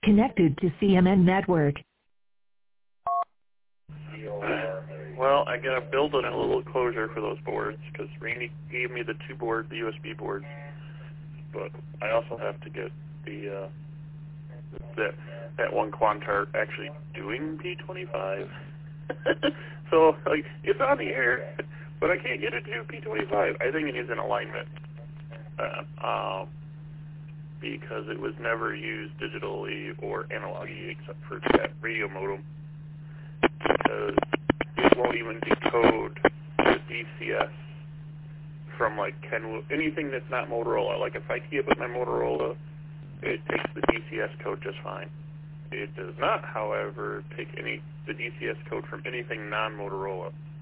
Connected to CMN network. Well, I gotta build a little enclosure for those boards because Randy gave me the the USB boards, but I also have to get the that one Quantart actually doing P25. So like it's on the air, but I can't get it to do P25. I think it needs an alignment because it was never used digitally or analogically except for that radio modem. Because it won't even decode the DCS from like Kenwood, anything that's not Motorola. Like if I key up with my Motorola, it takes the DCS code just fine. It does not, however, take the DCS code from anything non-Motorola.